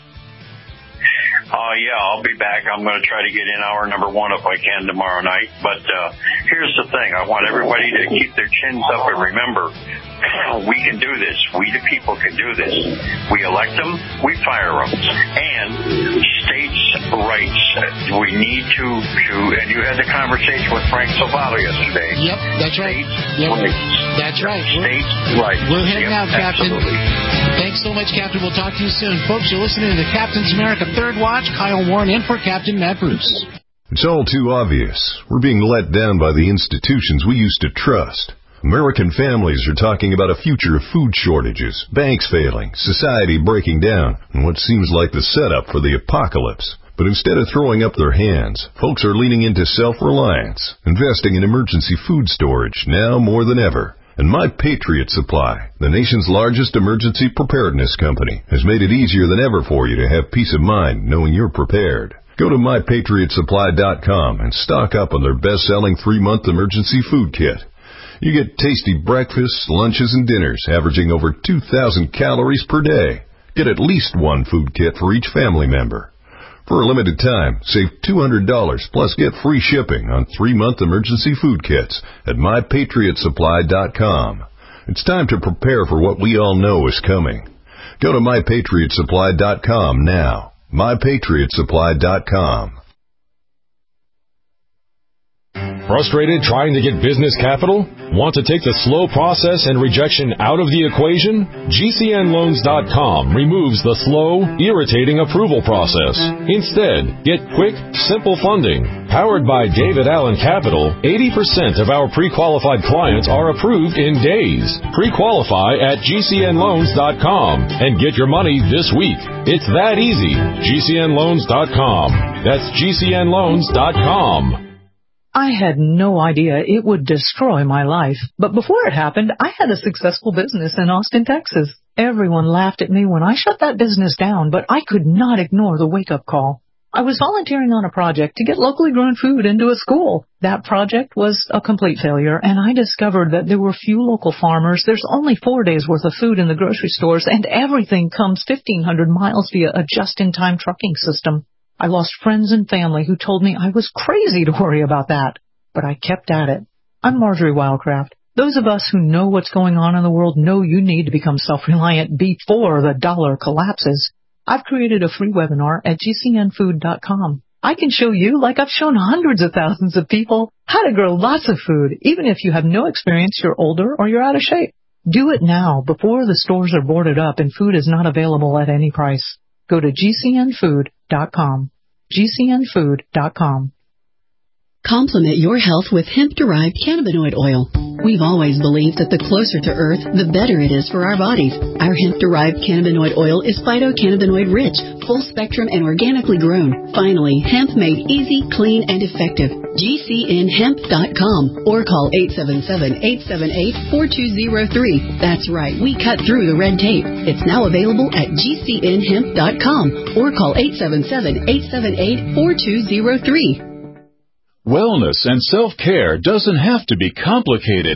Uh, yeah, I'll be back. I'm going to try to get in hour number one if I can tomorrow night. But uh, here's the thing. I want everybody to keep their chins up and remember, we can do this. We the people can do this. We elect them. We fire them. And states' rights. We need to, to and you had the conversation with Frank Salvato yesterday. Yep, that's right. Yep. Rights. That's right. States' rights. We're heading yep, out, Captain. Absolutely. Thanks so much, Captain. We'll talk to you soon. Folks, you're listening to the Captain's America Third Watch. Kyle Warren in for Captain Matt Bruce. It's all too obvious. We're being let down by the institutions we used to trust. American families are talking about a future of food shortages, banks failing, society breaking down, and what seems like the setup for the apocalypse. But instead of throwing up their hands, folks are leaning into self-reliance, investing in emergency food storage now more than ever. And My Patriot Supply, the nation's largest emergency preparedness company, has made it easier than ever for you to have peace of mind knowing you're prepared. Go to my patriot supply dot com and stock up on their best-selling three-month emergency food kit. You get tasty breakfasts, lunches, and dinners averaging over two thousand calories per day. Get at least one food kit for each family member. For a limited time, save two hundred dollars plus get free shipping on three-month emergency food kits at my patriot supply dot com. It's time to prepare for what we all know is coming. Go to my patriot supply dot com now. my patriot supply dot com. Frustrated trying to get business capital? Want to take the slow process and rejection out of the equation? G C N loans dot com removes the slow, irritating approval process. Instead, get quick, simple funding. Powered by David Allen Capital, eighty percent of our pre-qualified clients are approved in days. Pre-qualify at G C N loans dot com and get your money this week. It's that easy. G C N loans dot com. That's G C N loans dot com. I had no idea it would destroy my life. But before it happened, I had a successful business in Austin, Texas. Everyone laughed at me when I shut that business down, but I could not ignore the wake-up call. I was volunteering on a project to get locally grown food into a school. That project was a complete failure, and I discovered that there were few local farmers. There's only four days' worth of food in the grocery stores, and everything comes fifteen hundred miles via a just-in-time trucking system. I lost friends and family who told me I was crazy to worry about that, but I kept at it. I'm Marjorie Wildcraft. Those of us who know what's going on in the world know you need to become self-reliant before the dollar collapses. I've created a free webinar at G C N food dot com. I can show you, like I've shown hundreds of thousands of people, how to grow lots of food, even if you have no experience, you're older, or you're out of shape. Do it now, before the stores are boarded up and food is not available at any price. Go to G C N food dot com. G C N food dot com. Complement your health with hemp-derived cannabinoid oil. We've always believed that the closer to Earth, the better it is for our bodies. Our hemp-derived cannabinoid oil is phytocannabinoid-rich, full-spectrum, and organically grown. Finally, hemp made easy, clean, and effective. G C N hemp dot com or call eight seven seven, eight seven eight, four two zero three. That's right, we cut through the red tape. It's now available at G C N hemp dot com or call eight seven seven, eight seven eight, four two zero three. Wellness and self-care doesn't have to be complicated.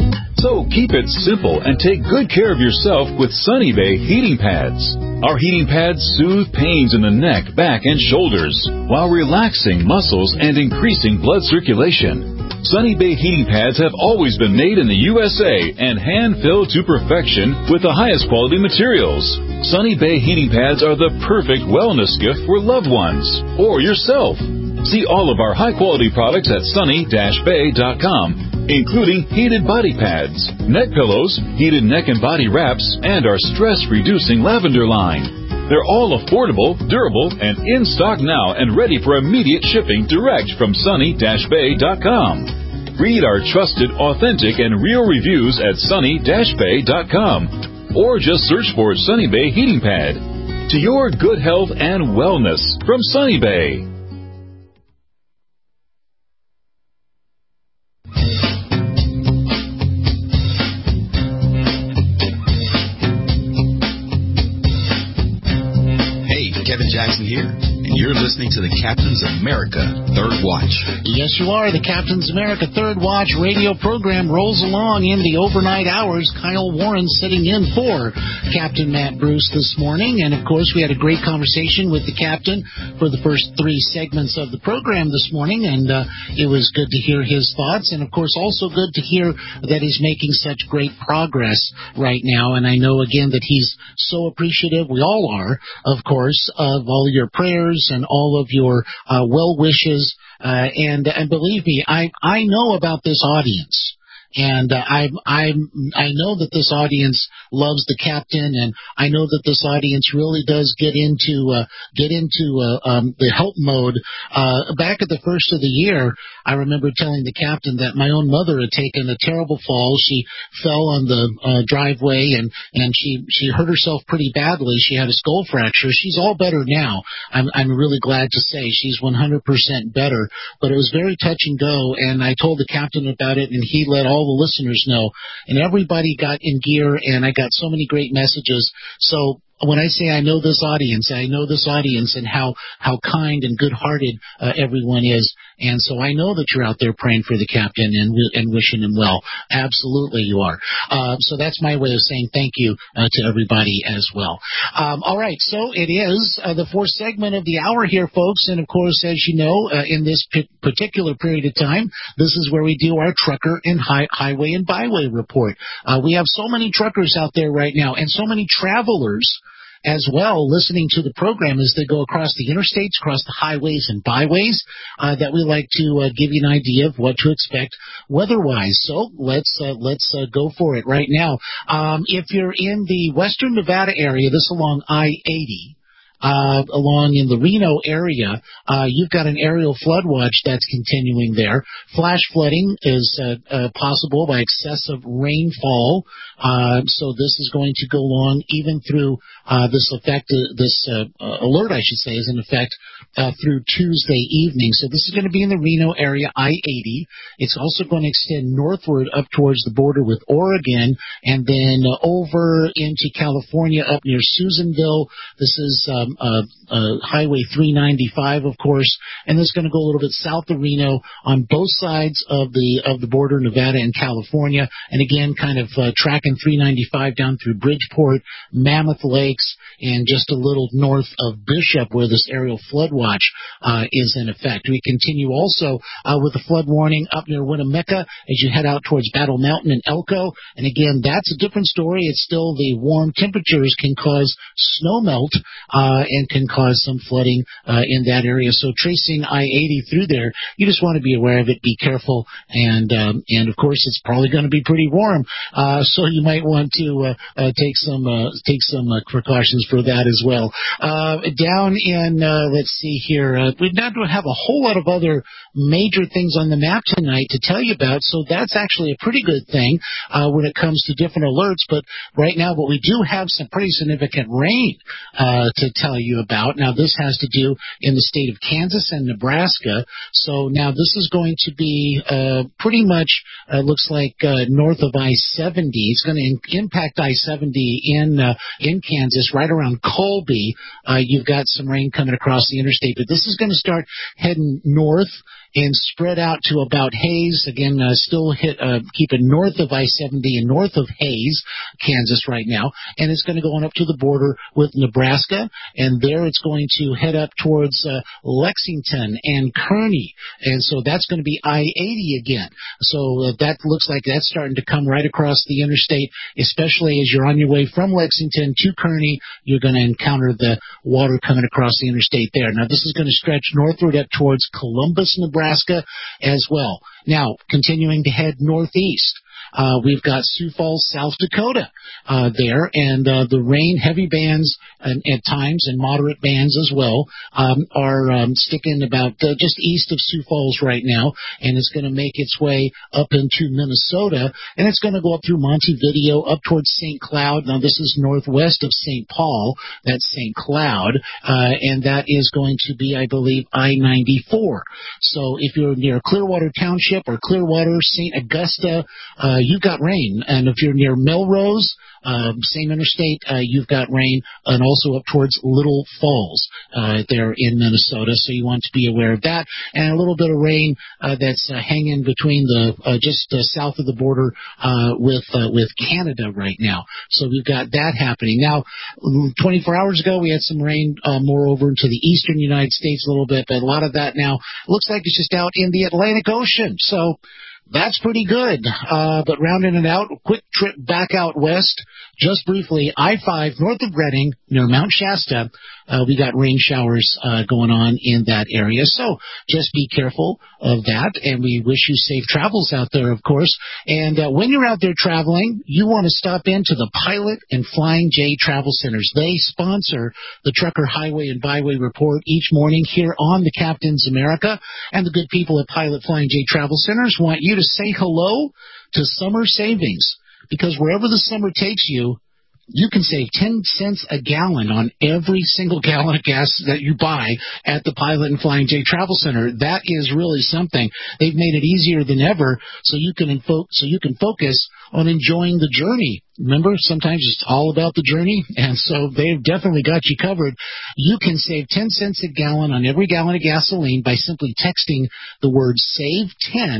So keep it simple and take good care of yourself with Sunny Bay heating pads. Our heating pads soothe pains in the neck, back, and shoulders while relaxing muscles and increasing blood circulation. Sunny Bay heating pads have always been made in the U S A and hand-filled to perfection with the highest quality materials. Sunny Bay heating pads are the perfect wellness gift for loved ones or yourself. See all of our high-quality products at sunny dash bay dot com, including heated body pads, neck pillows, heated neck and body wraps, and our stress-reducing lavender line. They're all affordable, durable, and in stock now and ready for immediate shipping direct from sunny dash bay dot com. Read our trusted, authentic, and real reviews at sunny dash bay dot com or just search for Sunny Bay Heating Pad. To your good health and wellness from Sunny Bay. Kevin Jackson here, and you're listening to the Captain's America Third Watch. Yes, you are. The Captain's America Third Watch radio program rolls along in the overnight hours. Kyle Warren sitting in for Captain Matt Bruce this morning, and of course we had a great conversation with the Captain for the first three segments of the program this morning, and uh, it was good to hear his thoughts, and of course also good to hear that he's making such great progress right now, and I know again that he's so appreciative, we all are, of course, of all your prayers and all of your uh, well wishes, uh, and and believe me, I I know about this audience. And uh, I I I know that this audience loves the Captain, and I know that this audience really does get into uh, get into uh, um, the help mode. Uh, back at the first of the year, I remember telling the Captain that my own mother had taken a terrible fall. She fell on the uh, driveway, and and she she hurt herself pretty badly. She had a skull fracture. She's all better now. I'm I'm really glad to say she's one hundred percent better. But it was very touch and go, and I told the Captain about it, and he let all the listeners know, and everybody got in gear, and I got so many great messages. So when I say I know this audience, I know this audience and how, how kind and good-hearted uh, everyone is. And so I know that you're out there praying for the Captain and and wishing him well. Absolutely you are. Uh, so that's my way of saying thank you uh, to everybody as well. Um, all right, so it is uh, the fourth segment of the hour here, folks. And, of course, as you know, uh, in this p- particular period of time, this is where we do our trucker and high- highway and byway report. Uh, we have so many truckers out there right now and so many travelers. as well, listening to the program as they go across the interstates, across the highways and byways, uh, that we like to uh, give you an idea of what to expect weather-wise. So let's uh, let's uh, go for it right now. Um, if you're in the western Nevada area, this along I eighty, Uh, along in the Reno area, uh, you've got an aerial flood watch that's continuing there. Flash flooding is uh, uh, possible by excessive rainfall. Uh, so this is going to go along even through uh, this effect, uh, this uh, uh, alert, I should say, is in effect uh, through Tuesday evening. So this is going to be in the Reno area, I eighty. It's also going to extend northward up towards the border with Oregon, and then uh, over into California up near Susanville. This is um, uh, uh, Highway three ninety-five, of course, and this is going to go a little bit south of Reno on both sides of the of the border, Nevada and California, and again, kind of uh, tracking three ninety-five down through Bridgeport, Mammoth Lakes, and just a little north of Bishop, where this aerial flood watch uh, is in effect. We continue also uh, with a flood warning up near Winnemucca as you head out towards Battle Mountain and Elko, and again, that's a different story. It's still the warm temperatures can cause snow melt uh, and can cause some flooding uh, in that area. So tracing I eighty through there, you just want to be aware of it, be careful, and um, and of course it's probably going to be pretty warm, uh, so you might want to uh, uh, take some uh, take some uh, precautions for that as well. Uh, down in uh, let's see here, uh, we don't have a whole lot of other major things on the map tonight to tell you about, so that's actually a pretty good thing uh, when it comes to different alerts. But right now, what we do have some pretty significant rain uh, to tell you about. Now, this has to do in the state of Kansas and Nebraska. So now this is going to be uh, pretty much uh, looks like uh, north of I seventy. It's going to in- impact I seventy in uh, in Kansas, right around Colby. Uh, you've got some rain coming across the interstate, but this is going to start heading north and spread out to about Hays. Again, uh, still hit, uh, keeping north of I seventy and north of Hays, Kansas right now. And it's going to go on up to the border with Nebraska. And there it's going to head up towards uh, Lexington and Kearney. And so that's going to be I eighty again. So uh, that looks like that's starting to come right across the interstate, especially as you're on your way from Lexington to Kearney. You're going to encounter the water coming across the interstate there. Now, this is going to stretch northward up towards Columbus, Nebraska. As well. Now, continuing to head northeast, uh, we've got Sioux Falls, South Dakota uh, there, and uh, the rain, heavy bands and, at times and moderate bands as well um, are um, sticking about uh, just east of Sioux Falls right now, and it's going to make its way up into Minnesota, and it's going to go up through Montevideo, up towards Saint Cloud. Now, this is northwest of Saint Paul. That's Saint Cloud, uh, and that is going to be, I believe, I ninety-four. So if you're near Clearwater Township or Clearwater, Saint Augusta, uh, you've got rain. And if you're near Melrose, uh, same interstate, uh, you've got rain, and also up towards Little Falls uh, there in Minnesota. So you want to be aware of that. And a little bit of rain uh, that's uh, hanging between the uh, just uh, south of the border uh, with uh, with Canada right now. So we've got that happening. Now, twenty-four hours ago, we had some rain uh, more over into the eastern United States a little bit, but a lot of that now looks like it's just out in the Atlantic Ocean. So that's pretty good. Uh, but rounding it out, quick trip back out west, just briefly, I five north of Redding, near Mount Shasta, uh, we got rain showers uh, going on in that area. So just be careful of that, and we wish you safe travels out there, of course. And uh, when you're out there traveling, you want to stop into the Pilot and Flying J Travel Centers. They sponsor the Trucker Highway and Byway Report each morning here on the Captain's America. And the good people at Pilot Flying J Travel Centers want you to say hello to summer savings, because wherever the summer takes you, you can save ten cents a gallon on every single gallon of gas that you buy at the Pilot and Flying J Travel Center. That is really something. They've made it easier than ever, so you can info- so you can focus on enjoying the journey. Remember, sometimes it's all about the journey, and so they've definitely got you covered. You can save ten cents a gallon on every gallon of gasoline by simply texting the word SAVE ten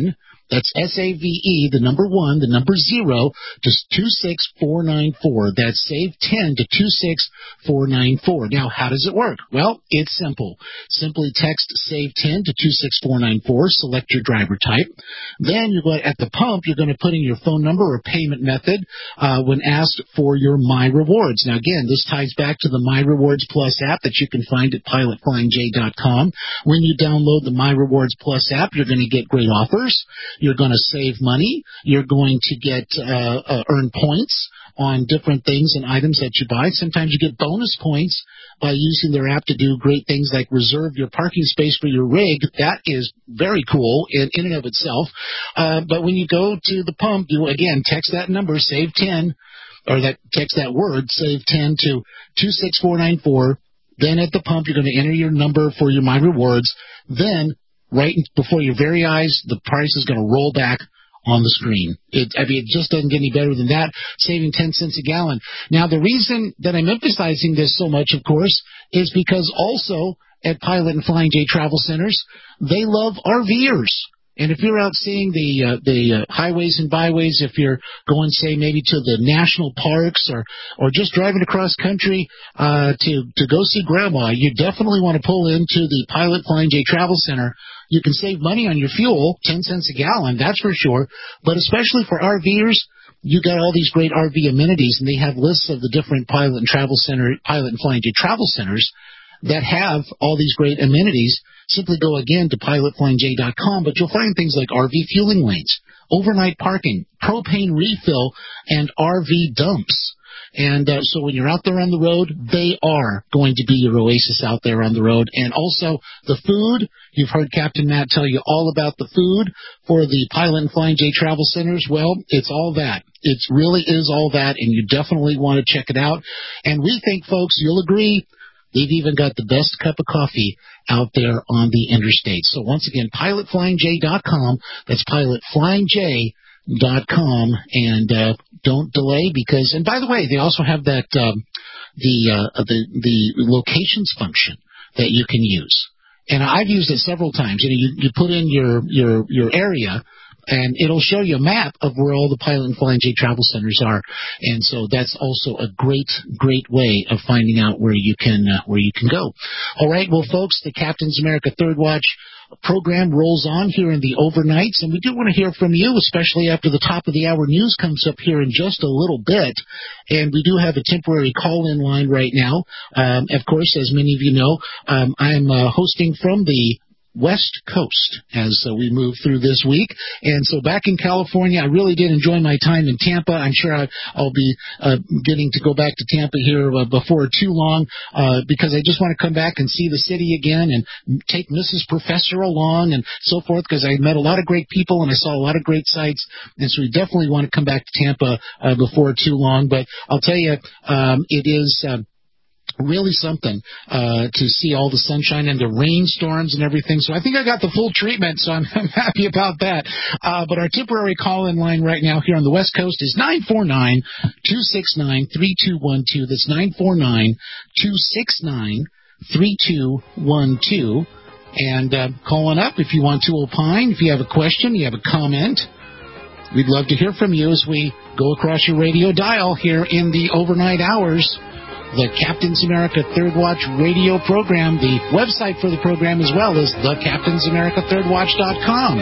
That's S A V E, the number one, the number zero, to two six four nine four. That's save ten to two six four nine four. Now, how does it work? Well, it's simple. Simply text save ten to two six four nine four, select your driver type. Then you're going at the pump, you're going to put in your phone number or payment method uh, when asked for your My Rewards. Now, again, this ties back to the My Rewards Plus app that you can find at pilot flying j dot com. When you download the My Rewards Plus app, you're going to get great offers. You're going to save money. You're going to get uh, uh, earn points on different things and items that you buy. Sometimes you get bonus points by using their app to do great things like reserve your parking space for your rig. That is very cool in, in and of itself. Uh, but when you go to the pump, you, again, text that number, save ten, or that text that word, save ten, to two six four nine four. Then at the pump, you're going to enter your number for your My Rewards. Then, right before your very eyes, the price is going to roll back on the screen. It, I mean, it just doesn't get any better than that, saving ten cents a gallon. Now, the reason that I'm emphasizing this so much, of course, is because also at Pilot and Flying J Travel Centers, they love RVers. And if you're out seeing the uh, the uh, highways and byways, if you're going, say, maybe to the national parks or or just driving across country uh, to to go see Grandma, you definitely want to pull into the Pilot Flying J Travel Center. You can save money on your fuel, ten cents a gallon, that's for sure. But especially for RVers, you got all these great R V amenities, and they have lists of the different Pilot and Travel Center, Pilot and Flying J Travel Centers that have all these great amenities. Simply go again to pilot flying j dot com, but you'll find things like R V fueling lanes, overnight parking, propane refill, and R V dumps. And uh, so when you're out there on the road, they are going to be your oasis out there on the road. And also the food, you've heard Captain Matt tell you all about the food for the Pilot and Flying J Travel Centers. Well, it's all that. It really is all that, and you definitely want to check it out. And we think, folks, you'll agree, they've even got the best cup of coffee out there on the interstate. So once again, pilot flying j dot com. That's pilot flying j dot com. And uh, don't delay because, and by the way, they also have that um, the uh, the the locations function that you can use. And I've used it several times. You know, you, you put in your your your area, and it'll show you a map of where all the Pilot and Flying J Travel Centers are. And so that's also a great, great way of finding out where you can uh, where you can go. All right, well, folks, the Captain's America Third Watch program rolls on here in the overnights, and we do want to hear from you, especially after the top of the hour news comes up here in just a little bit. And we do have a temporary call-in line right now. Um, of course, as many of you know, um, I'm uh, hosting from the West Coast as uh, we move through this week. And so back in California, I really did enjoy my time in Tampa. I'm sure I, I'll be uh, getting to go back to Tampa here uh, before too long uh, because I just want to come back and see the city again and take Missus Professor along and so forth, because I met a lot of great people and I saw a lot of great sights. And so we definitely want to come back to Tampa uh, before too long. But I'll tell you, um, it is Uh, really something uh, to see all the sunshine and the rainstorms and everything. So I think I got the full treatment, so I'm, I'm happy about that. Uh, but our temporary call-in line right now here on the West Coast is nine four nine, two six nine, three two one two. That's nine four nine, two six nine, three two one two. And uh, call on up if you want to opine, if you have a question, you have a comment. We'd love to hear from you as we go across your radio dial here in the overnight hours. The Captain's America Third Watch radio program. The website for the program as well is the captains america third watch dot com.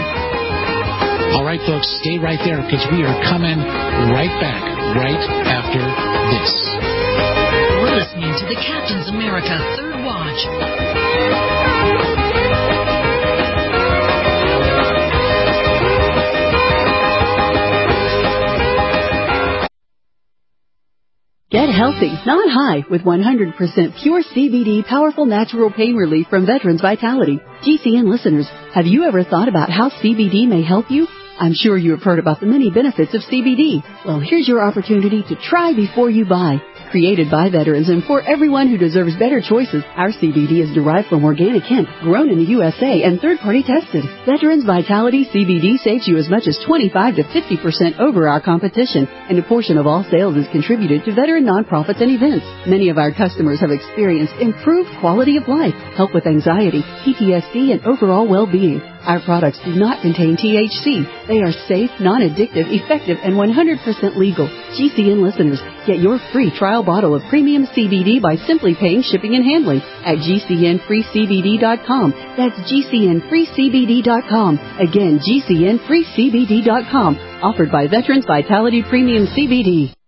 All right, folks, stay right there because we are coming right back right after this. We're listening to the Captain's America Third Watch. Get healthy, not high, with one hundred percent pure C B D powerful natural pain relief from Veterans Vitality. G C N listeners, have you ever thought about how C B D may help you? I'm sure you have heard about the many benefits of C B D. Well, here's your opportunity to try before you buy. Created by veterans and for everyone who deserves better choices, our C B D is derived from organic hemp, grown in the U S A and third-party tested. Veterans Vitality C B D saves you as much as twenty-five to fifty percent over our competition, and a portion of all sales is contributed to veteran nonprofits and events. Many of our customers have experienced improved quality of life, help with anxiety, P T S D, and overall well-being. Our products do not contain T H C. They are safe, non-addictive, effective, and one hundred percent legal. G C N listeners, get your free trial bottle of premium C B D by simply paying shipping and handling at G C N free C B D dot com. That's G C N free C B D dot com. Again, G C N free C B D dot com. Offered by Veterans Vitality Premium C B D.